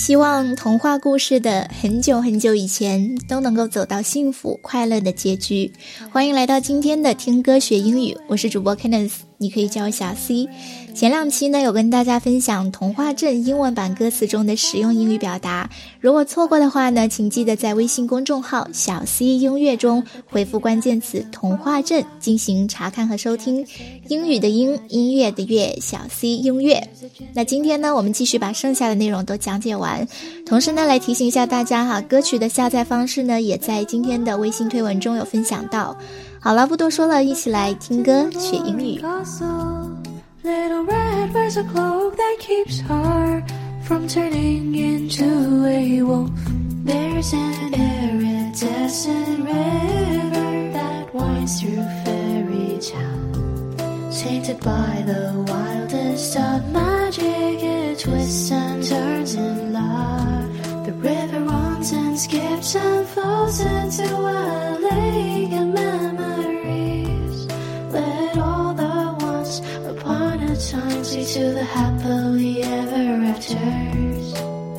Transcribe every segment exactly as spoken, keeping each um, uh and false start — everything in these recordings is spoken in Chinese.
希望童话故事的很久很久以前都能够走到幸福快乐的结局。欢迎来到今天的听歌学英语，我是主播 Kenneth， 你可以叫我小 C。 前两期呢有跟大家分享童话镇英文版歌词中的实用英语表达，如果错过的话呢，请记得在微信公众号小 C 音乐中回复关键词童话镇进行查看和收听，英语的英，音乐的乐，小 C 音乐。那今天呢我们继续把剩下的内容都讲解完，同时呢来提醒一下大家哈，歌曲的下载方式呢也在今天的微信推文中有分享到。好了，不多说了，一起来听歌学英语。 Little red wears a cloak that keeps her from turning into a wolf. There's an iridescent river that winds through fairy town, tainted by the wildest of magic. It twists and turns in love. The river runs and skips and flows into a lake of memories. Let all the once upon a time lead to the happily ever afters.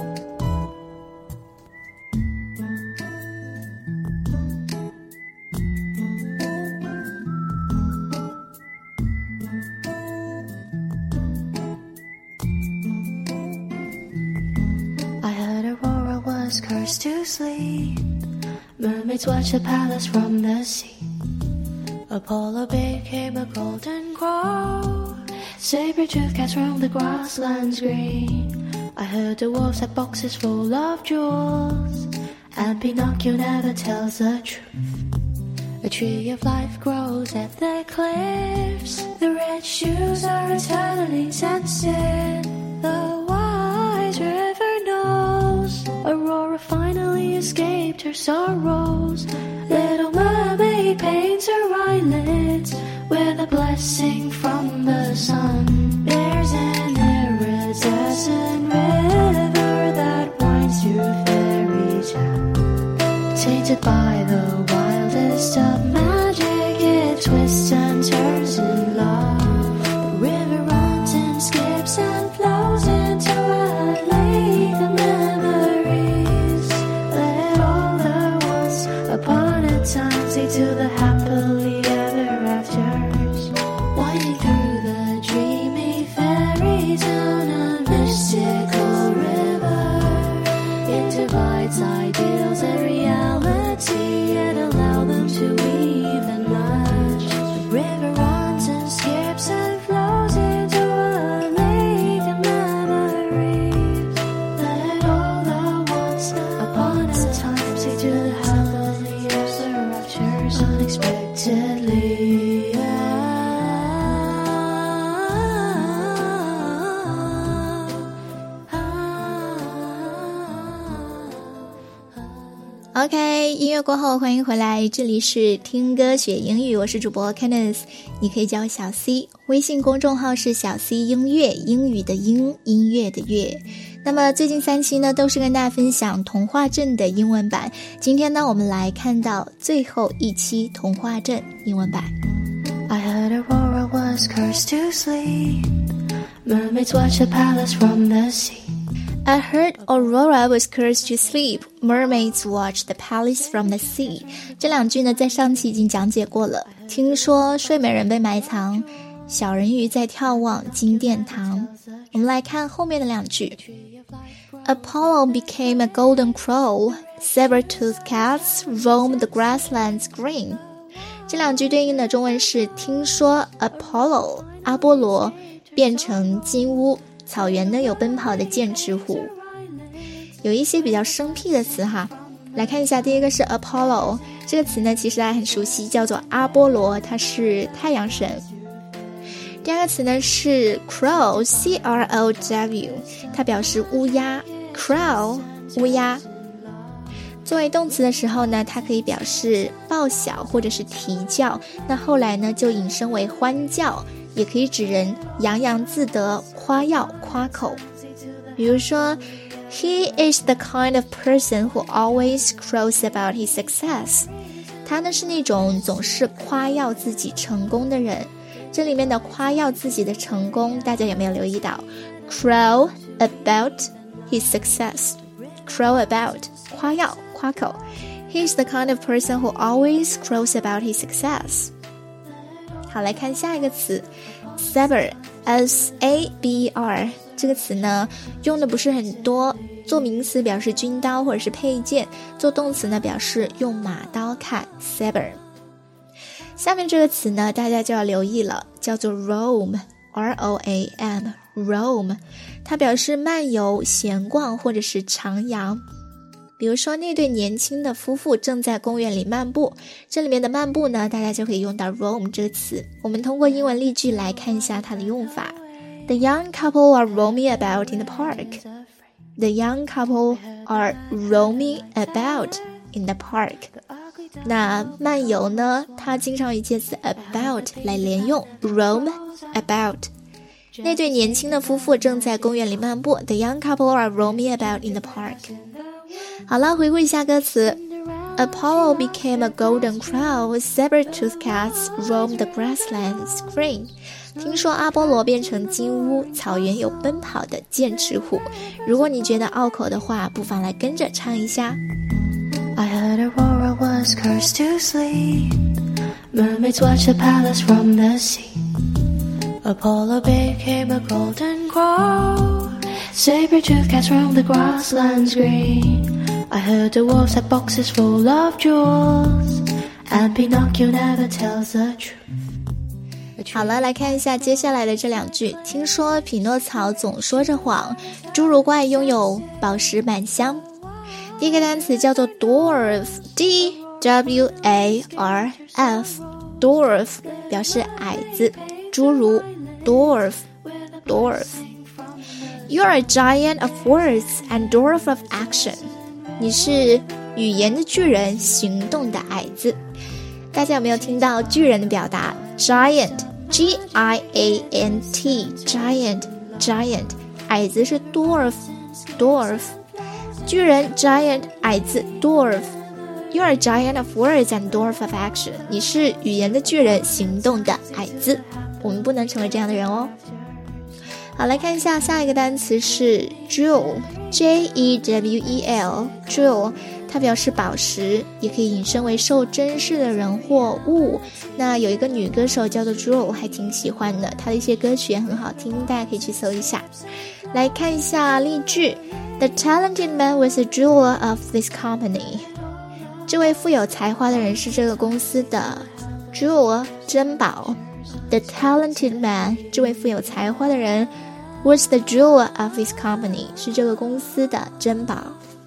I heard Aurora was cursed to sleep. Mermaids watch the palace from the sea. Apollo became a golden crow. Saber-toothed cats roam the grasslands green. I heard the wolves had boxes full of jewels, and Pinocchio never tells the truth. A tree of life grows at the cliffs. The red shoes are eternally scented. The wise river knows Aurora finally escaped her sorrows. Little mermaid paints her eyelids with a blessing from the sun. There's an iridescent river that winds through fairy town, tainted by the wildest of magic. It twists and turns in love. The river runs and skips and flows into a lake of memories. Let all the once upon a time lead to the happily ever afters. Winding through the dreamy fairy town, a mystical river, it divides ideals and reality, and allow them to weave and merge. The river runs and skips and flows into a lake of memories. Let all the once upon a time lead to the happily ever afters. Unexpectedly. OK， 音乐过后欢迎回来，这里是听歌学英语，我是主播 Kenneth， 你可以叫我小 C， 微信公众号是小 C 音乐，英语的英，音乐的乐。那么最近三期呢都是跟大家分享童话镇的英文版，今天呢我们来看到最后一期童话镇英文版。 I heard Aurora was cursed to sleep. Mermaids watch the palace from the sea. I heard Aurora was cursed to sleep. Mermaids watch the palace from the sea. 这两句呢在上期已经讲解过了。听说睡美人被埋藏，小人鱼在眺望金殿堂。我们来看后面的两句。Apollo became a golden crow. Saber-toothed cats roam the grasslands green. 这两句对应的中文是听说 Apollo 阿波罗变成金乌，草原呢有奔跑的剑齿虎。有一些比较生僻的词哈，来看一下。第一个是 Apollo， 这个词呢其实大家很熟悉，叫做阿波罗，他是太阳神。第二个词呢是 crow C R O W， 它表示乌鸦 crow 乌鸦。作为动词的时候呢，它可以表示报晓或者是啼叫，那后来呢就引申为欢叫，也可以指人洋洋自得，夸耀夸口。比如说 He is the kind of person who always crows about his success. 他呢是那种总是夸耀自己成功的人。这里面的夸耀自己的成功，大家有没有留意到 crow about his success. Crow about, 夸耀，夸口。He's the kind of person who always crows about his success. 好，来看下一个词 Saber, S A B R 这个词呢用的不是很多，做名词表示军刀或者是佩剑，做动词呢表示用马刀砍 Saber。 下面这个词呢大家就要留意了，叫做 roam, R O A M, roam 它表示漫游、闲逛或者是徜徉。比如说那对年轻的夫妇正在公园里漫步，这里面的漫步呢大家就可以用到 roam 这个词。我们通过英文例句来看一下它的用法。 The young couple are roaming about in the park. The young couple are roaming about in the park. 那漫游呢它经常与介词 about 来连用 roam about。那对年轻的夫妇正在公园里漫步 The young couple are roaming about in the park。 好了，回顾一下歌词。 Apollo became a golden crow, saber-toothed cats roamed the grasslands green。 听说阿波罗变成金乌，草原有奔跑的剑齿虎。如果你觉得拗口的话，不妨来跟着唱一下。 I heard Aurora was cursed to sleep. Mermaids watch the palace from the sea. Apollo became a golden crow. Saber-toothed cats roamed the grasslands green. I heard the wolves had boxes full of jewels. And Pinocchio never tells the truth. 好了，来看一下接下来的这两句。听说匹诺曹总说着谎，侏儒怪拥有宝石满箱。第一个单词叫做 dwarf, D W A R F, dwarf 表示矮子，侏儒 dwarf, dwarf. You are a giant of words and dwarf of action. 你是语言的巨人，行动的矮子。大家有没有听到巨人的表达 giant, G I A N T, giant, giant. 矮子是 dwarf, dwarf. 巨人 giant, 矮子 dwarf. You are a giant of words and dwarf of action. 你是语言的巨人，行动的矮子。我们不能成为这样的人哦。好，来看一下下一个单词是 jewel, J E W E L, jewel 它表示宝石，也可以引申为受珍视的人或物。那有一个女歌手叫做 Jewel， 还挺喜欢的，她的一些歌曲也很好听，大家可以去搜一下。来看一下例句 The talented man was a jeweler of this company. 这位富有才华的人是这个公司的 jewel 珍宝。The talented man 这位富有才华的人 was the jeweler of this company 是这个公司的珍宝。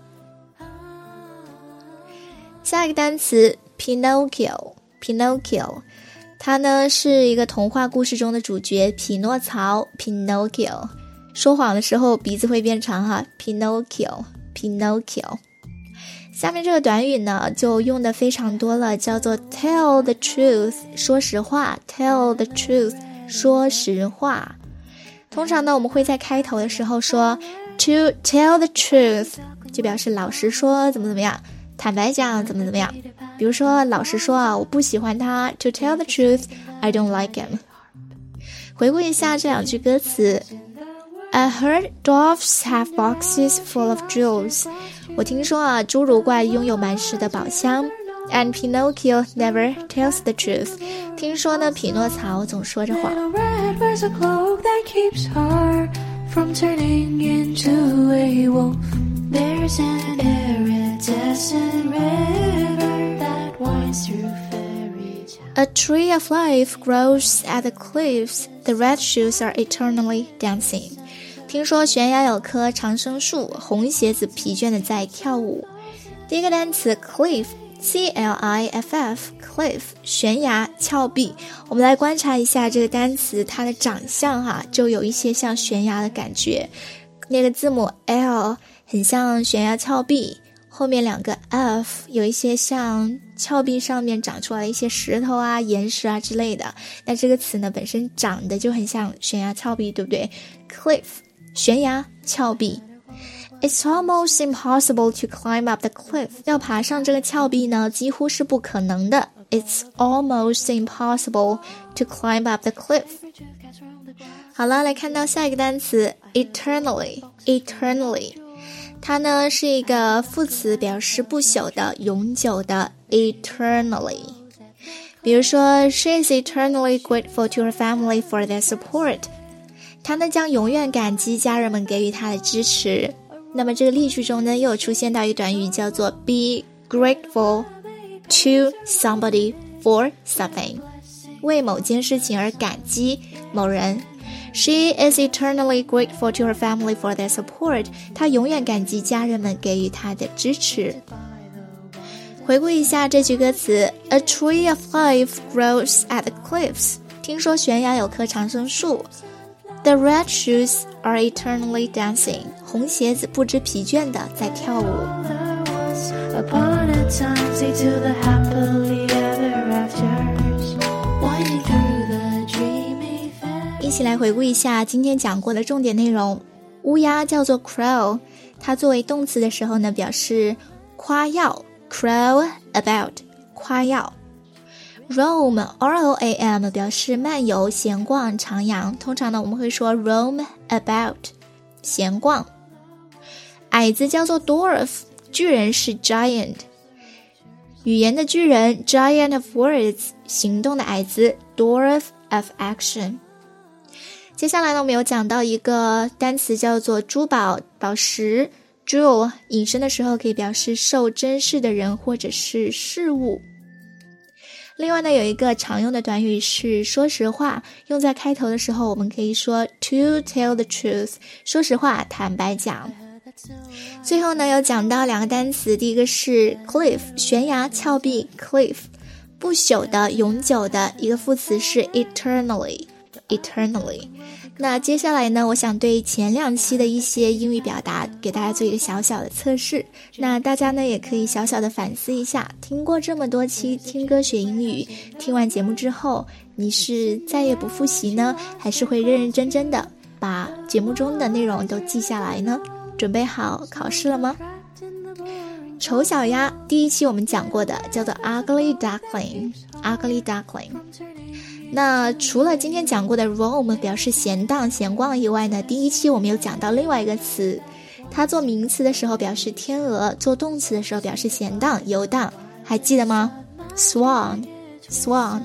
下一个单词 Pinocchio, Pinocchio 他呢是一个童话故事中的主角匹诺曹 Pinocchio 说谎的时候鼻子会变长哈 Pinocchio, Pinocchio 下面这个短语呢就用的非常多了，叫做 tell the truth 说实话 tell the truth 说实话。通常呢我们会在开头的时候说 to tell the truth 就表示老实说怎么怎么样，坦白讲怎么怎么样。比如说老实说啊，我不喜欢他 To tell the truth, I don't like him. 回顾一下这两句歌词 I heard dwarfs have boxes full of jewels. 我听说啊，侏儒怪拥有满室的宝箱 And Pinocchio never tells the truth. 听说呢，匹诺曹总说着谎 Red wears a cloak that keeps her from turning into a wolf. There's an iridescent river that winds through fairy tales. A tree of life grows at the cliffs. The red shoes are eternally dancing. 听说悬崖有棵长生树，红鞋子疲倦地在跳舞。第一个单词 cliff, C L I F F, cliff, 悬崖、峭壁。我们来观察一下这个单词，它的长相哈、啊，就有一些像悬崖的感觉。那个字母 L很像悬崖峭壁，后面两个 F 有一些像峭壁上面长出来的一些石头啊、岩石啊之类的。那这个词呢本身长得就很像悬崖峭壁，对不对？ Cliff 悬崖峭壁。 It's almost impossible to climb up the cliff. 要爬上这个峭壁呢几乎是不可能的。 It's almost impossible to climb up the cliff. 好了，来看到下一个单词 Eternally, Eternally 它呢是一个副词，表示不朽的、永久的 eternally。 比如说 She is eternally grateful to her family for their support。 她呢将永远感激家人们给予她的支持。那么这个例句中呢又有出现到一个短语叫做 be grateful to somebody for something， 为某件事情而感激某人。She is eternally grateful to her family for their support。 她永远感激家人们给予她的支持。回顾一下这句歌词 A tree of life grows at the cliffs。 听说悬崖有棵长生树。 The red shoes are eternally dancing。 红鞋子不知疲倦地在跳舞。 Upon a time, say to the happily ever afters, winding through the dreamy fair。 一起来回顾一下今天讲过的重点内容。乌鸦叫做 crow， 它作为动词的时候呢，表示夸耀 crow about， 夸耀。Roam R O A M 表示漫游、闲逛、徜徉，通常呢我们会说 roam about， 闲逛。矮子叫做 dwarf， 巨人是 giant， 语言的巨人 giant of words， 行动的矮子 dwarf of action。 接下来呢我们有讲到一个单词叫做珠宝、宝石 jewel， 引申的时候可以表示受珍视的人或者是事物。另外呢有一个常用的短语是说实话，用在开头的时候我们可以说 to tell the truth， 说实话，坦白讲。最后呢有讲到两个单词，第一个是 cliff， 悬崖峭壁 cliff， 不朽的、永久的，一个副词是 eternally eternally。 那接下来呢我想对前两期的一些英语表达给大家做一个小小的测试，那大家呢也可以小小的反思一下，听过这么多期听歌学英语，听完节目之后你是再也不复习呢，还是会认认真真的把节目中的内容都记下来呢？准备好考试了吗？丑小鸭第一期我们讲过的叫做 ugly duckling ugly duckling。 那除了今天讲过的 roam 表示闲荡闲逛以外呢，第一期我们有讲到另外一个词，它做名词的时候表示天鹅，做动词的时候表示闲荡游荡，还记得吗？ swan swan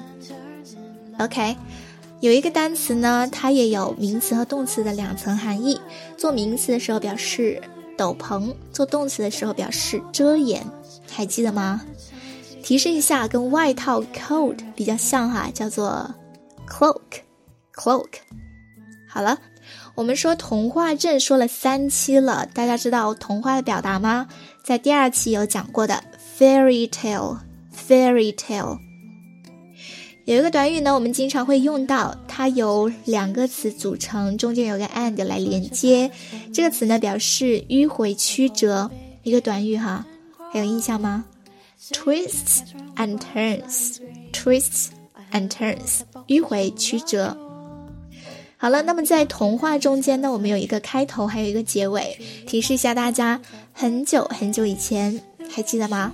OK。有一个单词呢它也有名词和动词的两层含义，做名词的时候表示斗篷，做动词的时候表示遮掩，还记得吗？提示一下，跟外套 coat 比较像哈，叫做 cloak cloak。 好了，我们说童话镇说了三期了，大家知道童话的表达吗？在第二期有讲过的 fairy tale fairy tale。有一个短语呢我们经常会用到，它由两个词组成，中间有个 and 来连接，这个词呢表示迂回曲折，一个短语哈，还有印象吗？ twists and turns twists and turns 迂回曲折。好了，那么在童话中间呢我们有一个开头还有一个结尾，提示一下大家，很久很久以前，还记得吗？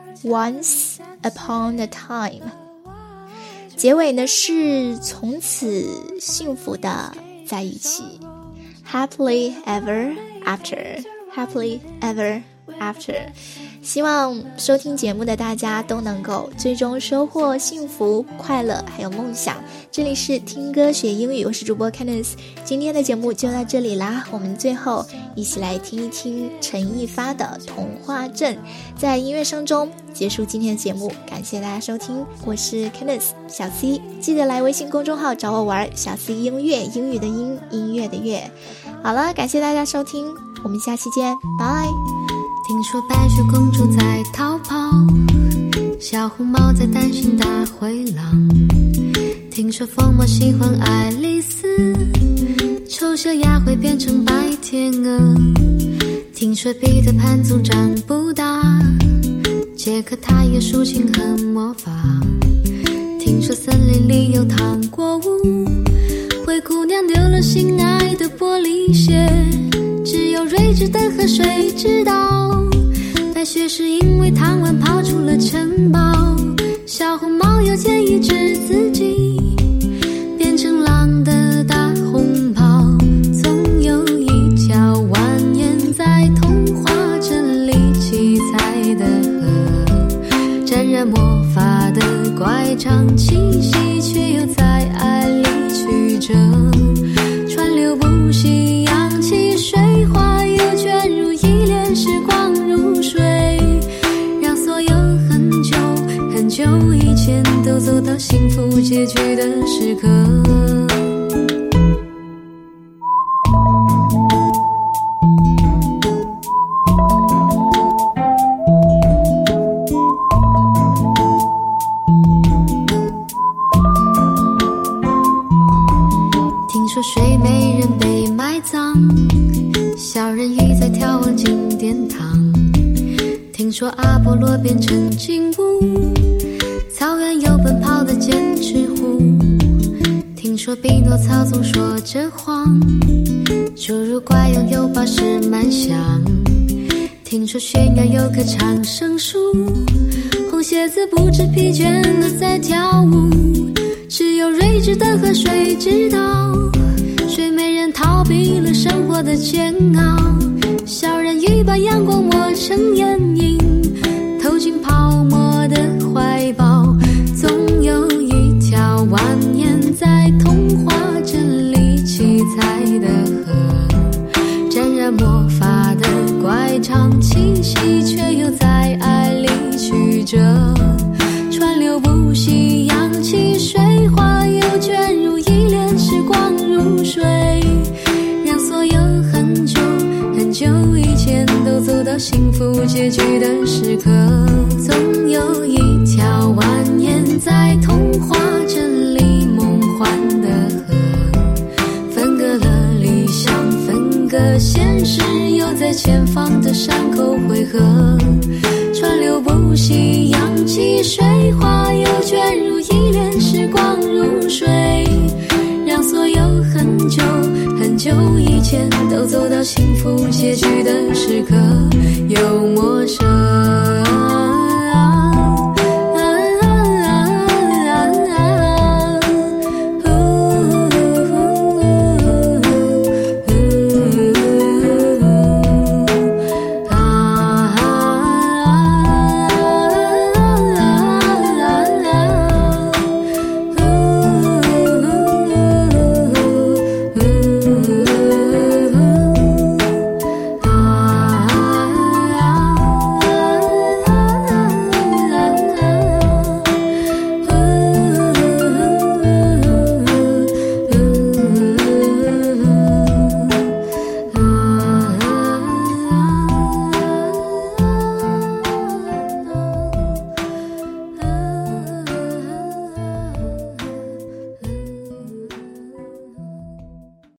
Once upon a time。结尾呢是从此幸福的在一起 Happily ever after Happily ever after。 希望收听节目的大家都能够最终收获幸福快乐还有梦想。这里是听歌学英语，我是主播 Candice， 今天的节目就到这里啦，我们最后一起来听一听陈奕发的童话镇，在音乐声中结束今天的节目，感谢大家收听，我是 Candice 小 C， 记得来微信公众号找我玩，小 C 音乐，英语的音，音乐的乐。好了，感谢大家收听，我们下期见，拜。 听说白雪公主在逃跑，小红帽在担心大灰狼，听说疯帽喜欢爱丽丝，丑小鸭会变成白天鹅，听说彼得潘总长不大，杰克他有竖琴和魔法，听说森林里有糖果屋，灰姑娘丢了心爱的玻璃鞋，只有睿智的河水知道，白雪是因为贪玩跑出了城堡，小红帽要建议治自己变成狼的大红袍，总有一条蜿蜒在头常气息，却又在爱里曲折，川流不息，扬起水花，又卷入依恋，时光如水，让所有很久很久以前都走到幸福结局的时刻。听说睡美人被埋葬，小人鱼在眺望金殿堂。听说阿波罗变成金乌，草原有奔跑的剑齿虎。听说匹诺曹总说着谎，侏儒怪拥有宝石满箱。听说悬崖有棵长生树，红鞋子不知疲倦地在跳舞。只有睿智的河水知道，睡美人逃避了生活的煎熬。小人鱼把阳光磨成眼影，投进泡沫的怀抱。总有一条蜿蜒在童话镇里七彩的河，沾染魔法的乖张气息，却又在爱里曲折，川流不息，扬起水花，又卷入依恋，时光如水，让所有很久很久以前都走到幸福结局的时刻。总有一条蜿蜒在童话镇里梦幻的河，分隔了理想，分隔现实，又在前方的山口汇合，川流不息，扬起水花，又卷入依恋，时光如水，让所有很久很久以前都走到幸福结局的时刻。有陌生